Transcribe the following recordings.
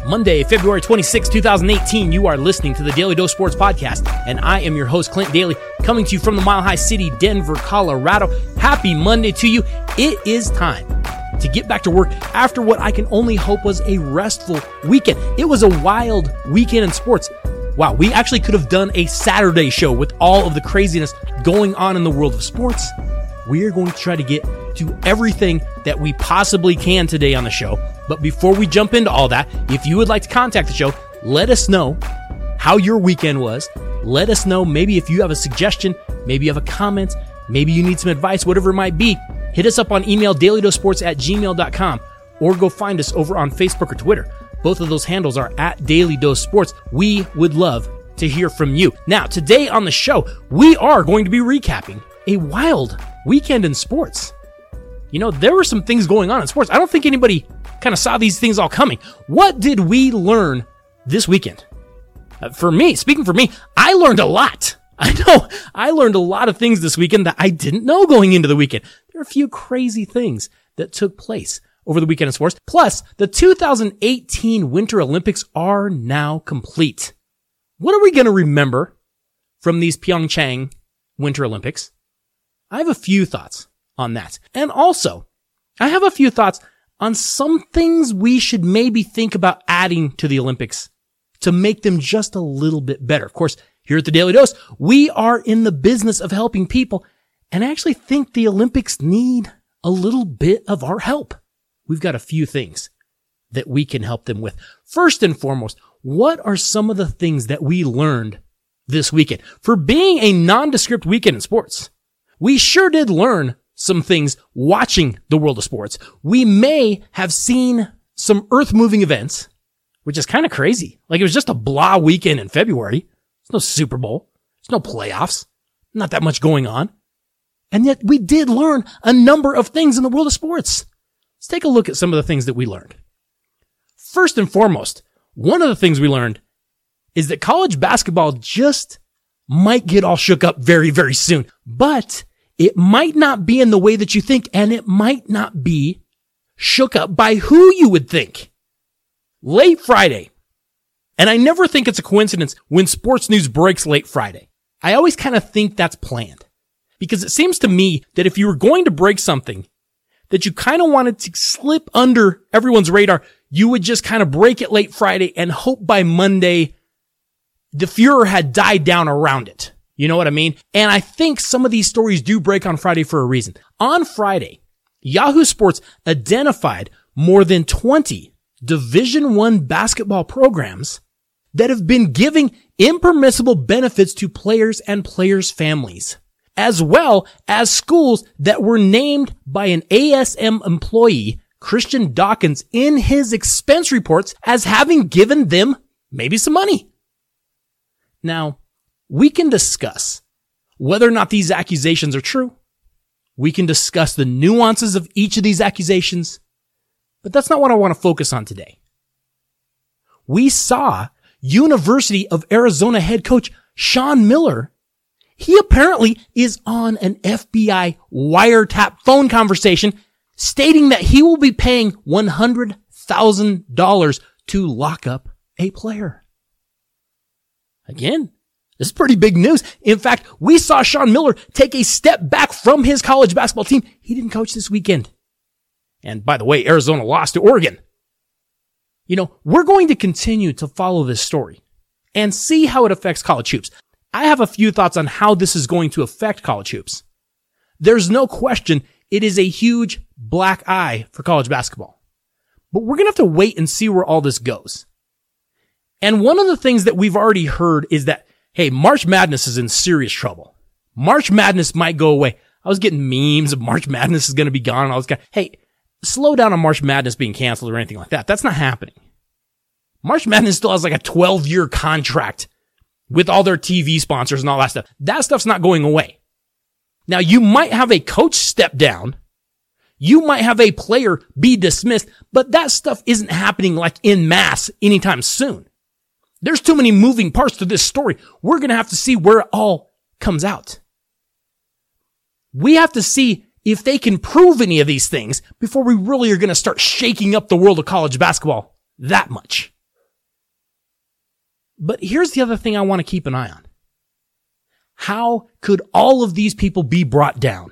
Monday, February 26, 2018, you are listening to the Daily Dose Sports Podcast, and I am your host, Clint Daly, coming to you from the Mile High City, Denver, Colorado. Happy Monday to you. It is time to get back to work after what I can only hope was a restful weekend. It was a wild weekend in sports. Wow, we actually could have done a Saturday show with all of the craziness going on in the world of sports. We are going to try to get to everything that we possibly can today on the show. But before we jump into all that, if you would like to contact the show, let us know how your weekend was. Let us know maybe if you have a suggestion, maybe you have a comment, maybe you need some advice, whatever it might be. Hit us up on email, dailydosesports@gmail.com, or go find us over on Facebook or Twitter. Both of those handles are at Daily Dose Sports. We would love to hear from you. Now, today on the show, we are going to be recapping a wild weekend in sports. You know, there were some things going on in sports. I don't think anybody kind of saw these things all coming. What did we learn this weekend? Speaking for me, I learned a lot. I know I learned a lot of things this weekend that I didn't know going into the weekend. There are a few crazy things that took place over the weekend in sports. Plus, the 2018 Winter Olympics are now complete. What are we going to remember from these Pyeongchang Winter Olympics? I have a few thoughts on that. And also, I have a few thoughts on some things we should maybe think about adding to the Olympics to make them just a little bit better. Of course, here at the Daily Dose, we are in the business of helping people, and I actually think the Olympics need a little bit of our help. We've got a few things that we can help them with. First and foremost, what are some of the things that we learned this weekend? For being a nondescript weekend in sports, we sure did learn some things watching the world of sports. We may have seen some earth-moving events, which is kind of crazy. Like, it was just a blah weekend in February. There's no Super Bowl. There's no playoffs. Not that much going on. And yet we did learn a number of things in the world of sports. Let's take a look at some of the things that we learned. First and foremost, one of the things we learned is that college basketball just might get all shook up very, very soon. But it might not be in the way that you think, and it might not be shook up by who you would think. Late Friday. And I never think it's a coincidence when sports news breaks late Friday. I always kind of think that's planned. Because it seems to me that if you were going to break something that you kind of wanted to slip under everyone's radar, you would just kind of break it late Friday and hope by Monday the furor had died down around it. You know what I mean? And I think some of these stories do break on Friday for a reason. On Friday, Yahoo Sports identified more than 20 Division I basketball programs that have been giving impermissible benefits to players and players' families, as well as schools that were named by an ASM employee, Christian Dawkins, in his expense reports as having given them maybe some money. Now, we can discuss whether or not these accusations are true. We can discuss the nuances of each of these accusations, but that's not what I want to focus on today. We saw University of Arizona head coach Sean Miller. He apparently is on an FBI wiretap phone conversation stating that he will be paying $100,000 to lock up a player. Again, this is pretty big news. In fact, we saw Sean Miller take a step back from his college basketball team. He didn't coach this weekend. And by the way, Arizona lost to Oregon. You know, we're going to continue to follow this story and see how it affects college hoops. I have a few thoughts on how this is going to affect college hoops. There's no question it is a huge black eye for college basketball. But we're going to have to wait and see where all this goes. And one of the things that we've already heard is that, hey, March Madness is in serious trouble. March Madness might go away. I was getting memes of March Madness is going to be gone and all this guy. Hey, slow down on March Madness being canceled or anything like that. That's not happening. March Madness still has like a 12-year contract with all their TV sponsors and all that stuff. That stuff's not going away. Now, you might have a coach step down. You might have a player be dismissed, but that stuff isn't happening like en masse anytime soon. There's too many moving parts to this story. We're going to have to see where it all comes out. We have to see if they can prove any of these things before we really are going to start shaking up the world of college basketball that much. But here's the other thing I want to keep an eye on. How could all of these people be brought down?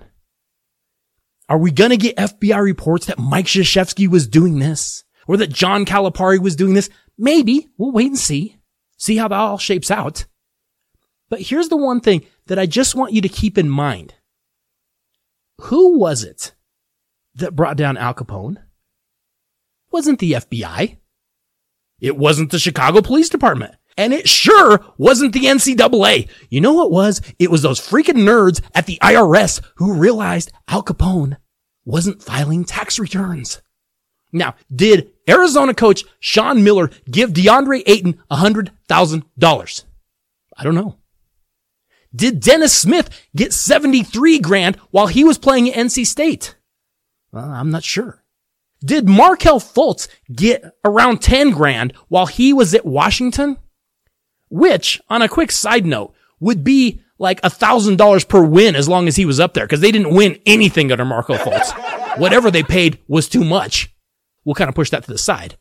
Are we going to get FBI reports that Mike Krzyzewski was doing this? Or that John Calipari was doing this? Maybe. We'll wait and see. See how that all shapes out. But here's the one thing that I just want you to keep in mind. Who was it that brought down Al Capone? It wasn't the FBI. It wasn't the Chicago Police Department. And it sure wasn't the NCAA. You know what it was? It was those freaking nerds at the IRS who realized Al Capone wasn't filing tax returns. Now, did Arizona coach Sean Miller give DeAndre Ayton $100,000? I don't know. Did Dennis Smith get $73,000 while he was playing at NC State? Well, I'm not sure. Did Markelle Fultz get around $10,000 while he was at Washington? Which, on a quick side note, would be like $1,000 per win as long as he was up there, because they didn't win anything under Markelle Fultz. Whatever they paid was too much. We'll kind of push that to the side.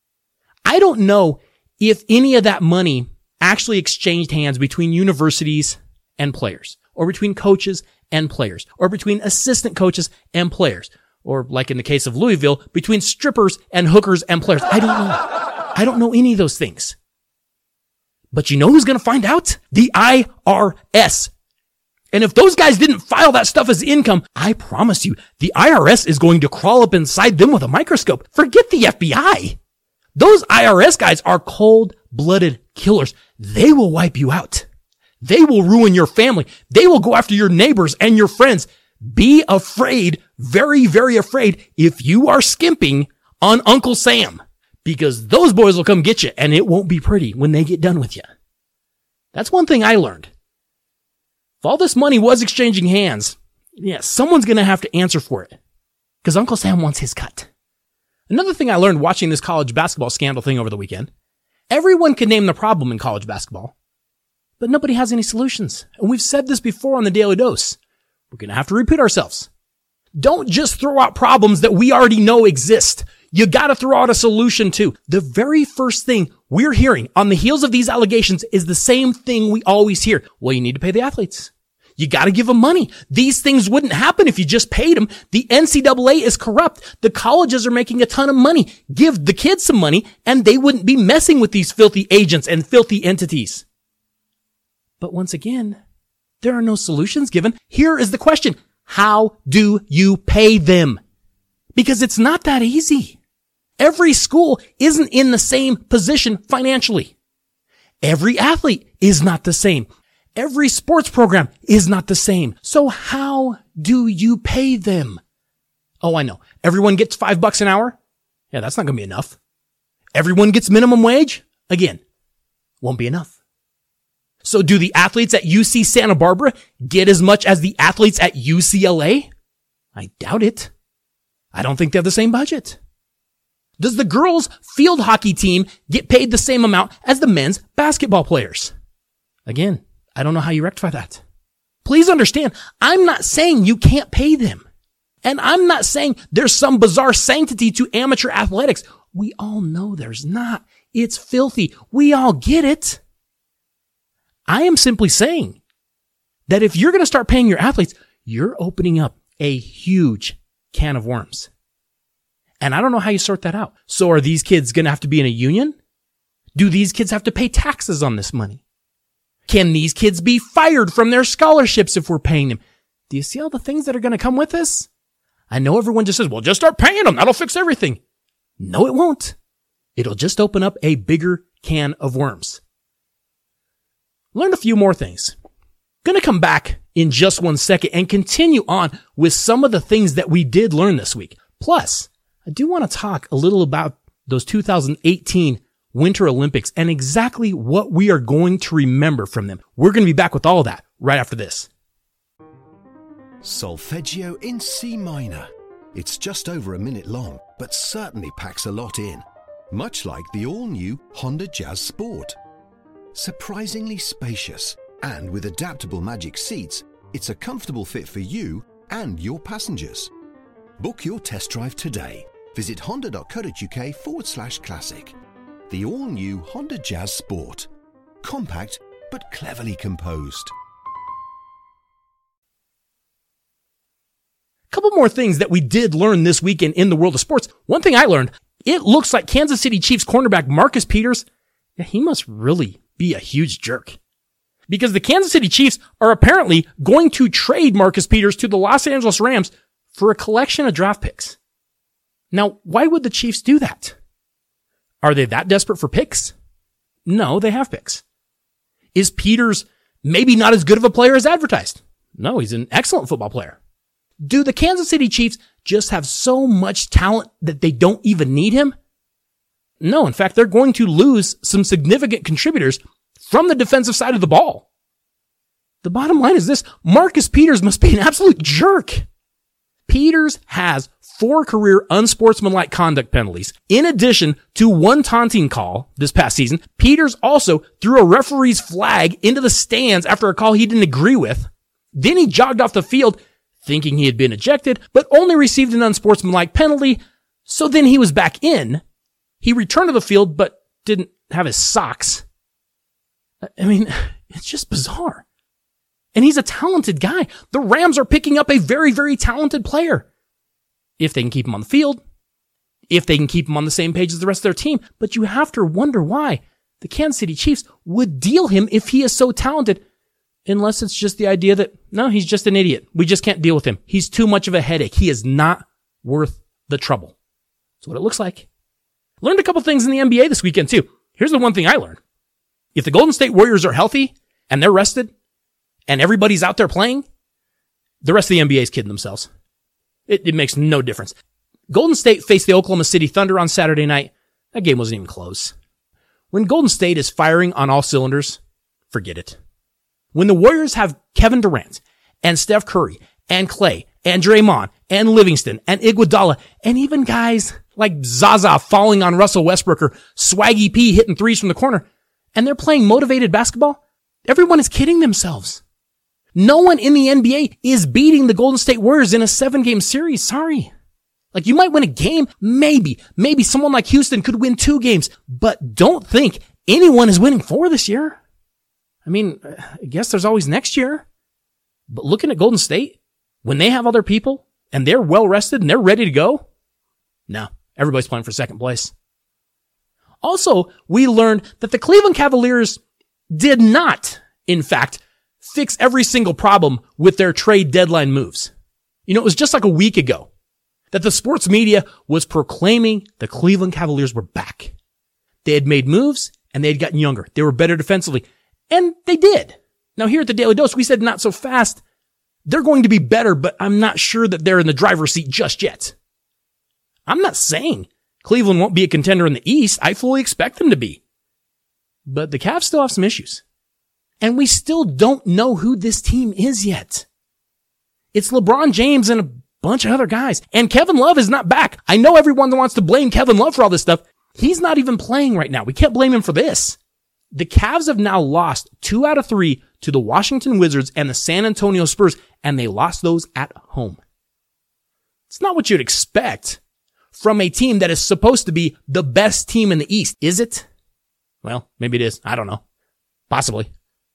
I don't know if any of that money actually exchanged hands between universities and players, or between coaches and players, or between assistant coaches and players, or like in the case of Louisville, between strippers and hookers and players. I don't know. I don't know any of those things. But you know who's going to find out? The IRS. And if those guys didn't file that stuff as income, I promise you, the IRS is going to crawl up inside them with a microscope. Forget the FBI. Those IRS guys are cold-blooded killers. They will wipe you out. They will ruin your family. They will go after your neighbors and your friends. Be afraid, very, very afraid, if you are skimping on Uncle Sam. Because those boys will come get you, and it won't be pretty when they get done with you. That's one thing I learned. If all this money was exchanging hands, yeah, someone's going to have to answer for it. Because Uncle Sam wants his cut. Another thing I learned watching this college basketball scandal thing over the weekend, everyone can name the problem in college basketball, but nobody has any solutions. And we've said this before on the Daily Dose. We're going to have to repeat ourselves. Don't just throw out problems that we already know exist. You got to throw out a solution too. The very first thing we're hearing on the heels of these allegations is the same thing we always hear. Well, you need to pay the athletes. You got to give them money. These things wouldn't happen if you just paid them. The NCAA is corrupt. The colleges are making a ton of money. Give the kids some money and they wouldn't be messing with these filthy agents and filthy entities. But once again, there are no solutions given. Here is the question. How do you pay them? Because it's not that easy. Every school isn't in the same position financially. Every athlete is not the same. Every sports program is not the same. So how do you pay them? Oh, I know. Everyone gets $5 an hour? Yeah, that's not going to be enough. Everyone gets minimum wage? Again, won't be enough. So do the athletes at UC Santa Barbara get as much as the athletes at UCLA? I doubt it. I don't think they have the same budget. Does the girls' field hockey team get paid the same amount as the men's basketball players? Again, I don't know how you rectify that. Please understand, I'm not saying you can't pay them. And I'm not saying there's some bizarre sanctity to amateur athletics. We all know there's not. It's filthy. We all get it. I am simply saying that if you're going to start paying your athletes, you're opening up a huge can of worms. And I don't know how you sort that out. So are these kids going to have to be in a union? Do these kids have to pay taxes on this money? Can these kids be fired from their scholarships if we're paying them? Do you see all the things that are going to come with this? I know everyone just says, well, just start paying them. That'll fix everything. No, it won't. It'll just open up a bigger can of worms. Learn a few more things. Going to come back in just 1 second and continue on with some of the things that we did learn this week. Plus, I do want to talk a little about those 2018 Winter Olympics and exactly what we are going to remember from them. We're going to be back with all of that right after this. Solfeggio in C minor. It's just over a minute long, but certainly packs a lot in. Much like the all-new Honda Jazz Sport. Surprisingly spacious, and with adaptable magic seats, it's a comfortable fit for you and your passengers. Book your test drive today. Visit honda.co.uk/classic. The all-new Honda Jazz Sport. Compact, but cleverly composed. Couple more things that we did learn this weekend in the world of sports. One thing I learned, it looks like Kansas City Chiefs cornerback Marcus Peters, he must really be a huge jerk. Because the Kansas City Chiefs are apparently going to trade Marcus Peters to the Los Angeles Rams for a collection of draft picks. Now, why would the Chiefs do that? Are they that desperate for picks? No, they have picks. Is Peters maybe not as good of a player as advertised? No, he's an excellent football player. Do the Kansas City Chiefs just have so much talent that they don't even need him? No, in fact, they're going to lose some significant contributors from the defensive side of the ball. The bottom line is this: Marcus Peters must be an absolute jerk. Peters has 4 career unsportsmanlike conduct penalties. In addition to 1 taunting call this past season, Peters also threw a referee's flag into the stands after a call he didn't agree with. Then he jogged off the field thinking he had been ejected, but only received an unsportsmanlike penalty, so then he was back in. He returned to the field, but didn't have his socks. I mean, it's just bizarre. And he's a talented guy. The Rams are picking up a very, very talented player. If they can keep him on the field, if they can keep him on the same page as the rest of their team, but you have to wonder why the Kansas City Chiefs would deal him if he is so talented. Unless it's just the idea that, no, he's just an idiot. We just can't deal with him. He's too much of a headache. He is not worth the trouble. That's what it looks like. Learned a couple things in the NBA this weekend too. Here's the one thing I learned. If the Golden State Warriors are healthy and they're rested and everybody's out there playing, the rest of the NBA is kidding themselves. It makes no difference. Golden State faced the Oklahoma City Thunder on Saturday night. That game wasn't even close. When Golden State is firing on all cylinders, forget it. When the Warriors have Kevin Durant and Steph Curry and Klay and Draymond and Livingston and Iguodala and even guys like Zaza falling on Russell Westbrook or Swaggy P hitting threes from the corner, and they're playing motivated basketball, everyone is kidding themselves. No one in the NBA is beating the Golden State Warriors in a 7-game series. Sorry. Like, you might win a game. Maybe someone like Houston could win 2 games, but don't think anyone is winning 4 this year. I mean, I guess there's always next year. But looking at Golden State, when they have other people and they're well rested and they're ready to go, no, everybody's playing for second place. Also, we learned that the Cleveland Cavaliers did not, in fact, fix every single problem with their trade deadline moves. You know, it was just like a week ago that the sports media was proclaiming the Cleveland Cavaliers were back. They had made moves and they had gotten younger. They were better defensively. And they did. Now here at the Daily Dose, we said not so fast. They're going to be better, but I'm not sure that they're in the driver's seat just yet. I'm not saying Cleveland won't be a contender in the East. I fully expect them to be. But the Cavs still have some issues. And we still don't know who this team is yet. It's LeBron James and a bunch of other guys. And Kevin Love is not back. I know everyone wants to blame Kevin Love for all this stuff. He's not even playing right now. We can't blame him for this. The Cavs have now lost 2 out of 3 to the Washington Wizards and the San Antonio Spurs, and they lost those at home. It's not what you'd expect from a team that is supposed to be the best team in the East, is it? Well, maybe it is. I don't know. Possibly.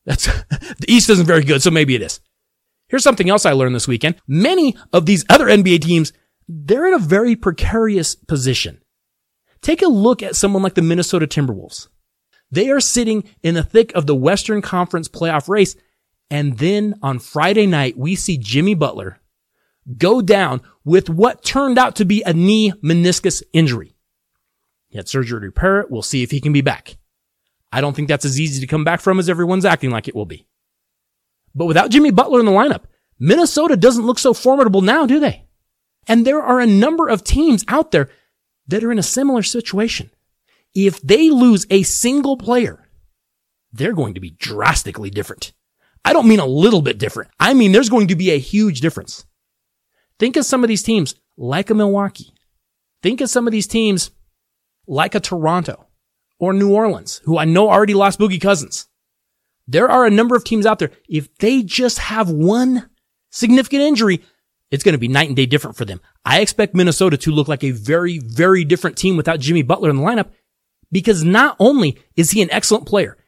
The East isn't very good, so maybe it is. Here's something else I learned this weekend. Many of these other NBA teams, they're in a very precarious position. Take a look at someone like the Minnesota Timberwolves. They are sitting in the thick of the Western Conference playoff race, and then on Friday night, we see Jimmy Butler go down with what turned out to be a knee meniscus injury. He had surgery to repair it. We'll see if he can be back. I don't think that's as easy to come back from as everyone's acting like it will be. But without Jimmy Butler in the lineup, Minnesota doesn't look so formidable now, do they? And there are a number of teams out there that are in a similar situation. If they lose a single player, they're going to be drastically different. I don't mean a little bit different. I mean there's going to be a huge difference. Think of some of these teams like a Milwaukee. Think of some of these teams like a Toronto or New Orleans, who I know already lost Boogie Cousins. There are a number of teams out there. If they just have one significant injury, it's going to be night and day different for them. I expect Minnesota to look like a very, very different team without Jimmy Butler in the lineup, because not only is he an excellent player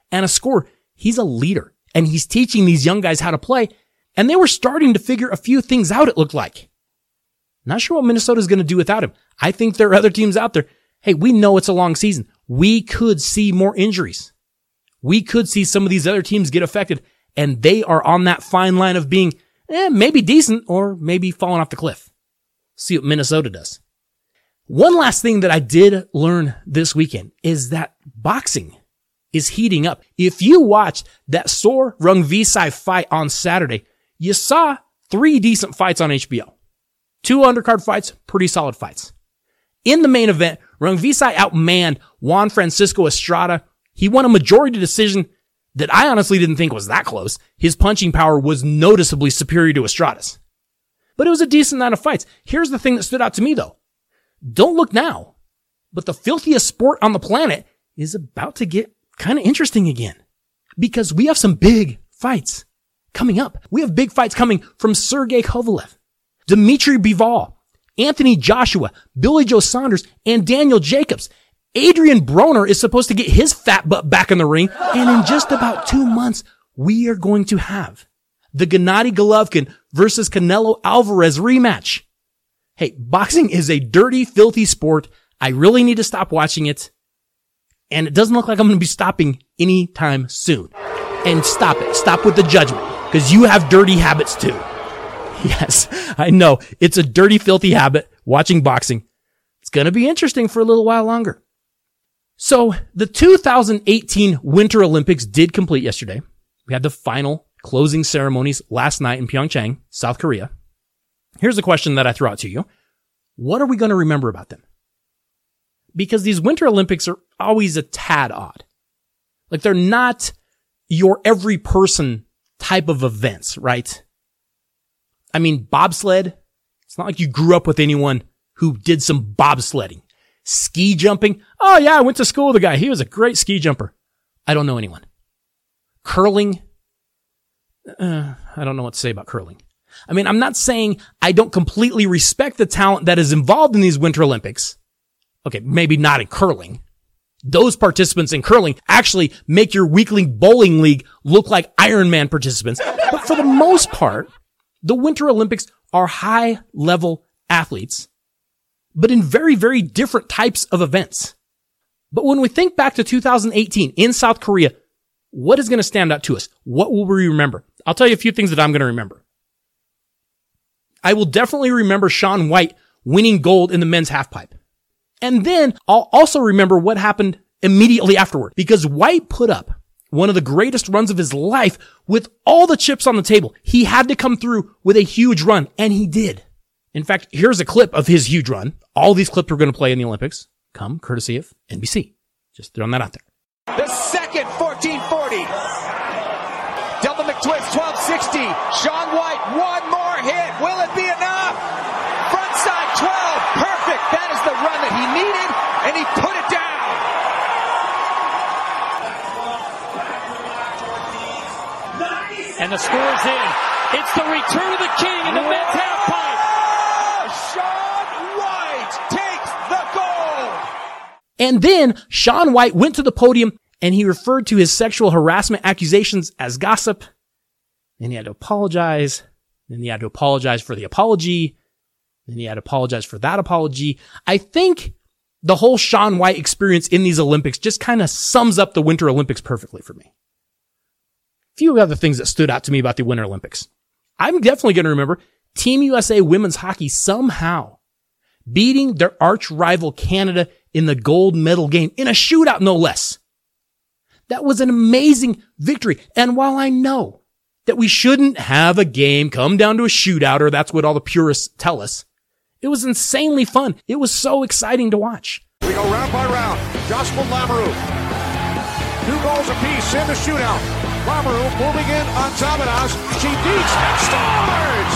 and a scorer. He's a leader, and he's teaching these young guys how to play, and they were starting to figure a few things out, it looked like. Not sure what Minnesota's going to do without him. I think there are other teams out there. Hey, we know it's a long season. We could see more injuries. We could see some of these other teams get affected, and they are on that fine line of being maybe decent or maybe falling off the cliff. See what Minnesota does. One last thing that I did learn this weekend is that boxing is heating up. If you watched that Sor Rungvisai fight on Saturday, you saw 3 decent fights on HBO. 2 undercard fights, pretty solid fights. In the main event, Rungvisai outmanned Juan Francisco Estrada. He won a majority decision that I honestly didn't think was that close. His punching power was noticeably superior to Estrada's. But it was a decent amount of fights. Here's the thing that stood out to me though. Don't look now, but the filthiest sport on the planet is about to get kind of interesting again. Because we have some big fights coming up. We have big fights coming from Sergey Kovalev, Dmitry Bivol, Anthony Joshua, Billy Joe Saunders, and Daniel Jacobs. Adrian Broner is supposed to get his fat butt back in the ring, and in just about 2 months, we are going to have the Gennady Golovkin versus Canelo Alvarez rematch. Hey, boxing is a dirty, filthy sport. I really need to stop watching it, and it doesn't look like I'm going to be stopping anytime soon. And stop it. Stop with the judgment, because you have dirty habits too. Yes, I know. It's a dirty, filthy habit, watching boxing. It's going to be interesting for a little while longer. So, the 2018 Winter Olympics did complete yesterday. We had the final closing ceremonies last night in Pyeongchang, South Korea. Here's a question that I throw out to you. What are we going to remember about them? Because these Winter Olympics are always a tad odd. Like, they're not your every person type of events, right? I mean, bobsled, it's not like you grew up with anyone who did some bobsledding. Ski jumping, oh yeah, I went to school with a guy. He was a great ski jumper. I don't know anyone. Curling, I don't know what to say about curling. I mean, I'm not saying I don't completely respect the talent that is involved in these Winter Olympics. Okay, maybe not in curling. Those participants in curling actually make your weekly bowling league look like Ironman participants. But for the most part, the Winter Olympics are high-level athletes, but in very, very different types of events. But when we think back to 2018 in South Korea, what is going to stand out to us? What will we remember? I'll tell you a few things that I'm going to remember. I will definitely remember Shaun White winning gold in the men's halfpipe. And then I'll also remember what happened immediately afterward, because White put up one of the greatest runs of his life with all the chips on the table. He had to come through with a huge run, and he did. In fact, here's a clip of his huge run. All these clips we're going to play in the Olympics come courtesy of NBC. Just throwing that out there. The second 1440. Double McTwist 1260. Shaun White, one more hit. Will it be enough? Frontside 12. Perfect. That is the run that he needed, and he put it down. And the score's in. It's the return of the king in the men's halfpipe. Shaun White takes the gold. And then Shaun White went to the podium and he referred to his sexual harassment accusations as gossip. Then he had to apologize. Then he had to apologize for the apology. Then he had to apologize for that apology. I think the whole Shaun White experience in these Olympics just kind of sums up the Winter Olympics perfectly for me. A few other things that stood out to me about the Winter Olympics. I'm definitely going to remember Team USA women's hockey somehow beating their arch rival Canada in the gold medal game in a shootout, no less. That was an amazing victory. And while I know that we shouldn't have a game come down to a shootout, or that's what all the purists tell us, it was insanely fun. It was so exciting to watch. We go round by round. Jocelyn Lamoureux. 2 goals apiece in the shootout. Lamoureux moving in on Zabadas. She beats and scores!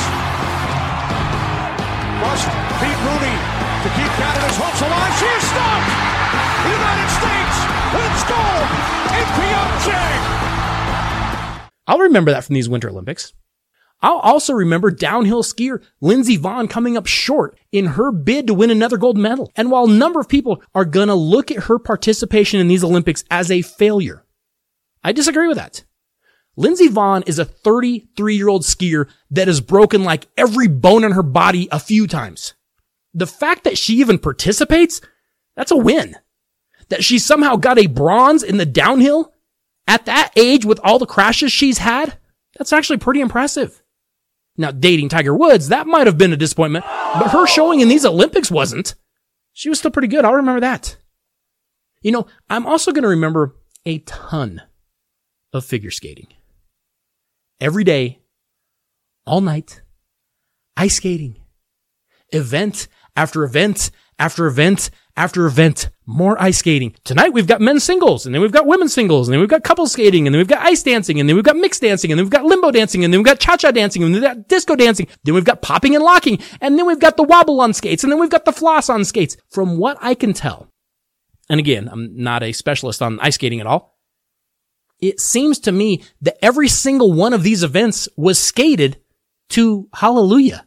Must beat Rooney to keep Canada's hopes alive. She is stopped! The United States wins gold in Pyeongchang! I'll remember that from these Winter Olympics. I'll also remember downhill skier Lindsey Vonn coming up short in her bid to win another gold medal. And while a number of people are going to look at her participation in these Olympics as a failure, I disagree with that. Lindsey Vonn is a 33-year-old skier that has broken like every bone in her body a few times. The fact that she even participates, that's a win. That she somehow got a bronze in the downhill at that age with all the crashes she's had, that's actually pretty impressive. Now, dating Tiger Woods, that might have been a disappointment, but her showing in these Olympics wasn't. She was still pretty good. I'll remember that. You know, I'm also going to remember a ton of figure skating. Every day, all night, ice skating, event after event after event after event, more ice skating. Tonight we've got men's singles, and then we've got women's singles, and then we've got couples skating, and then we've got ice dancing, and then we've got mixed dancing, and then we've got limbo dancing, and then we've got cha-cha dancing, and then we've got disco dancing, then we've got popping and locking, and then we've got the wobble on skates, and then we've got the floss on skates. From what I can tell, and again, I'm not a specialist on ice skating at all, it seems to me that every single one of these events was skated to Hallelujah.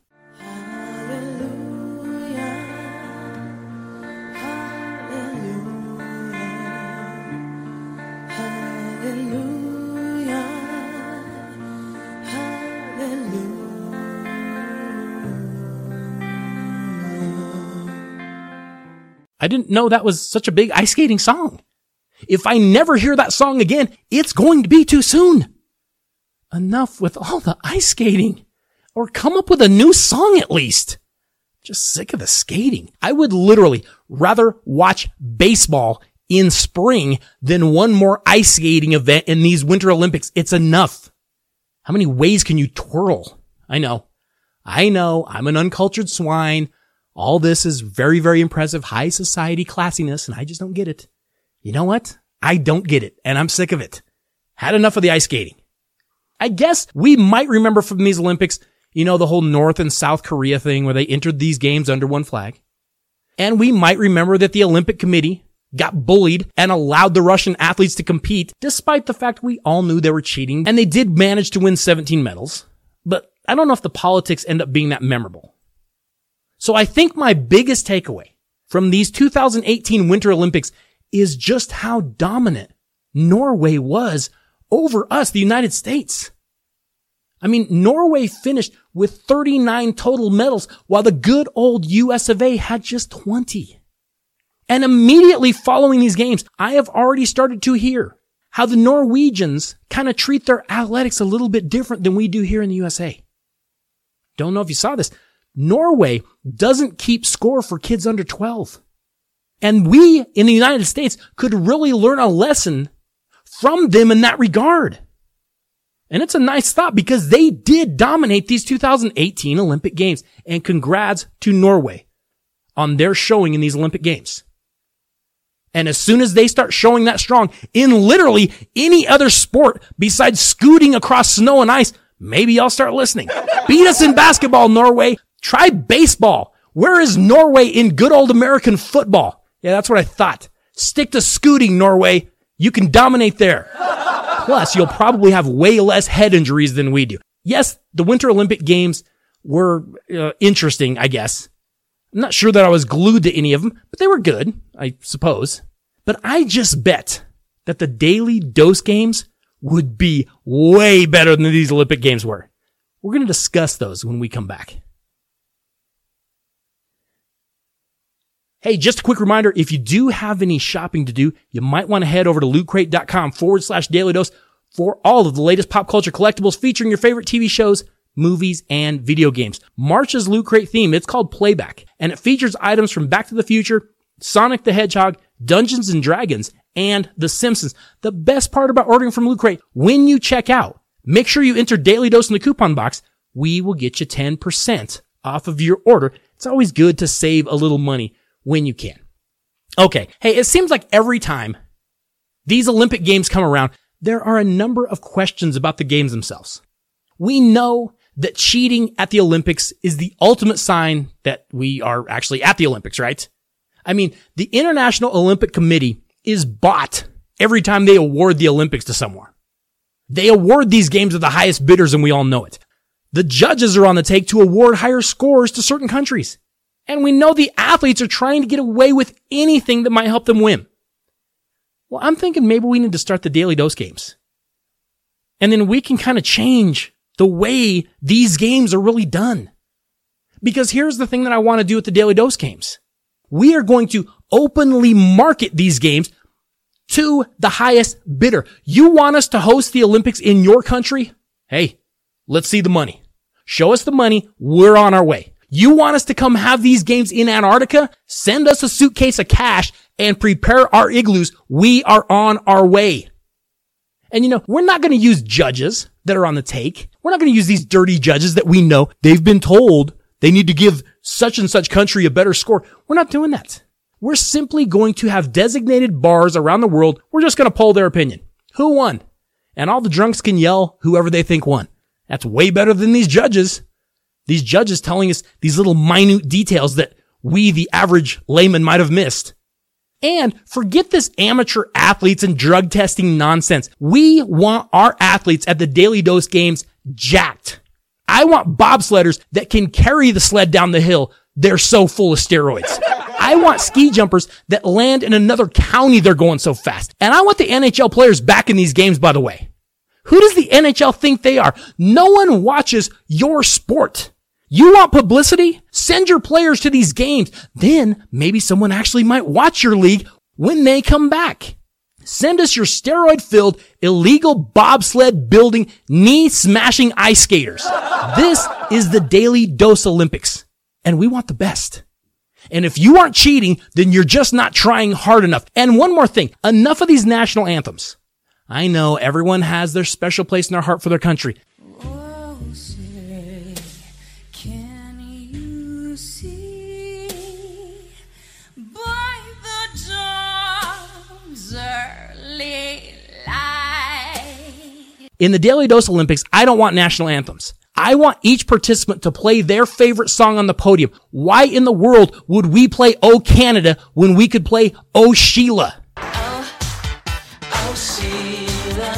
I didn't know that was such a big ice skating song. If I never hear that song again, it's going to be too soon. Enough with all the ice skating. Or come up with a new song at least. Just sick of the skating. I would literally rather watch baseball in spring than one more ice skating event in these Winter Olympics. It's enough. How many ways can you twirl? I know. I'm an uncultured swine. All this is very, very impressive high society classiness, and I just don't get it. You know what? I don't get it, and I'm sick of it. Had enough of the ice skating. I guess we might remember from these Olympics, you know, the whole North and South Korea thing where they entered these games under one flag. And we might remember that the Olympic Committee got bullied and allowed the Russian athletes to compete, despite the fact we all knew they were cheating, and they did manage to win 17 medals. But I don't know if the politics end up being that memorable. So I think my biggest takeaway from these 2018 Winter Olympics is just how dominant Norway was over us, the United States. I mean, Norway finished with 39 total medals, while the good old US of A had just 20. And immediately following these games, I have already started to hear how the Norwegians kind of treat their athletics a little bit different than we do here in the USA. Don't know if you saw this. Norway doesn't keep score for kids under 12. And we in the United States could really learn a lesson from them in that regard. And it's a nice thought because they did dominate these 2018 Olympic Games. And congrats to Norway on their showing in these Olympic Games. And as soon as they start showing that strong in literally any other sport besides scooting across snow and ice, maybe I'll start listening. Beat us in basketball, Norway. Try baseball. Where is Norway in good old American football? Yeah, that's what I thought. Stick to scooting, Norway. You can dominate there. Plus, you'll probably have way less head injuries than we do. Yes, the Winter Olympic Games were interesting, I guess. I'm not sure that I was glued to any of them, but they were good, I suppose. But I just bet that the Daily Dose Games would be way better than these Olympic Games were. We're going to discuss those when we come back. Hey, just a quick reminder, if you do have any shopping to do, you might want to head over to lootcrate.com/Daily Dose for all of the latest pop culture collectibles featuring your favorite TV shows, movies, and video games. March's Loot Crate theme, it's called Playback, and it features items from Back to the Future, Sonic the Hedgehog, Dungeons and Dragons, and The Simpsons. The best part about ordering from Loot Crate, when you check out, make sure you enter Daily Dose in the coupon box. We will get you 10% off of your order. It's always good to save a little money when you can. Okay. Hey, it seems like every time these Olympic Games come around, there are a number of questions about the games themselves. We know that cheating at the Olympics is the ultimate sign that we are actually at the Olympics, right? I mean, the International Olympic Committee is bought every time they award the Olympics to someone. They award these games to the highest bidders, and we all know it. The judges are on the take to award higher scores to certain countries. And we know the athletes are trying to get away with anything that might help them win. Well, I'm thinking maybe we need to start the Daily Dose Games And then we can kind of change the way these games are really done. Because here's the thing that I want to do with the Daily Dose games. We are going to openly market these games to the highest bidder. You want us to host the Olympics in your country? Hey, let's see the money. Show us the money. We're on our way. You want us to come have these games in Antarctica? Send us a suitcase of cash and prepare our igloos. We are on our way. And we're not going to use judges that are on the take. We're not going to use these dirty judges that we know they've been told they need to give such and such country a better score. We're not doing that. We're simply going to have designated bars around the world. We're just going to poll their opinion. Who won? And all the drunks can yell whoever they think won. That's way better than these judges. These judges telling us these little minute details that we, the average layman, might have missed. And forget this amateur athletes and drug testing nonsense. We want our athletes at the Daily Dose games jacked. I want bobsledders that can carry the sled down the hill. They're so full of steroids. I want ski jumpers that land in another county. They're going so fast. And I want the NHL players back in these games, by the way. Who does the NHL think they are? No one watches your sport. You want publicity? Send your players to these games. Then maybe someone actually might watch your league when they come back. Send us your steroid-filled, illegal bobsled building, knee-smashing ice skaters. This is the Daily Dose Olympics, and we want the best. And if you aren't cheating, then you're just not trying hard enough. And one more thing, enough of these national anthems. I know everyone has their special place in their heart for their country. Oh, say, can you see by the dawn's early light? In the Daily Dose Olympics, I don't want national anthems. I want each participant to play their favorite song on the podium. Why in the world would we play Oh Canada when we could play Oh Sheila? Oh, Sheila.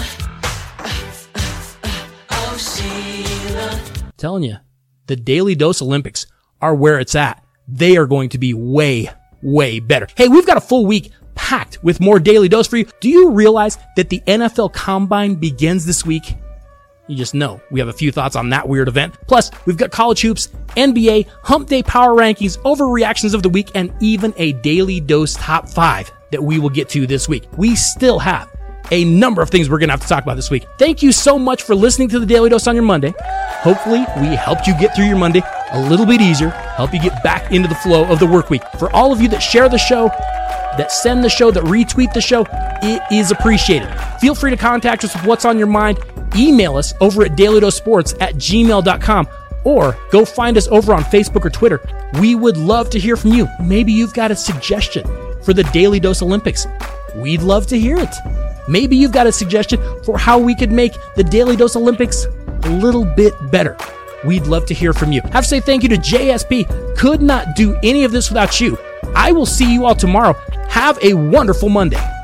Oh, Sheila. Telling you, the Daily Dose Olympics are where it's at. They are going to be way, way better. Hey, we've got a full week packed with more Daily Dose for you. Do you realize that the NFL Combine begins this week? You just know we have a few thoughts on that weird event. Plus, we've got college hoops, NBA, Hump Day Power Rankings, overreactions of the week, and even a Daily Dose Top 5 that we will get to this week. We still have a number of things we're going to have to talk about this week. Thank you so much for listening to the Daily Dose on your Monday. Hopefully, we helped you get through your Monday a little bit easier, help you get back into the flow of the work week. For all of you that share the show, that send the show, that retweet the show, it is appreciated. Feel free to contact us with what's on your mind. Email us over at dailydosesports@gmail.com or go find us over on Facebook or Twitter. We would love to hear from you. Maybe you've got a suggestion for the Daily Dose Olympics. We'd love to hear it. Maybe you've got a suggestion for how we could make the Daily Dose Olympics a little bit better. We'd love to hear from you. I have to say thank you to JSP. Could not do any of this without you. I will see you all tomorrow. Have a wonderful Monday.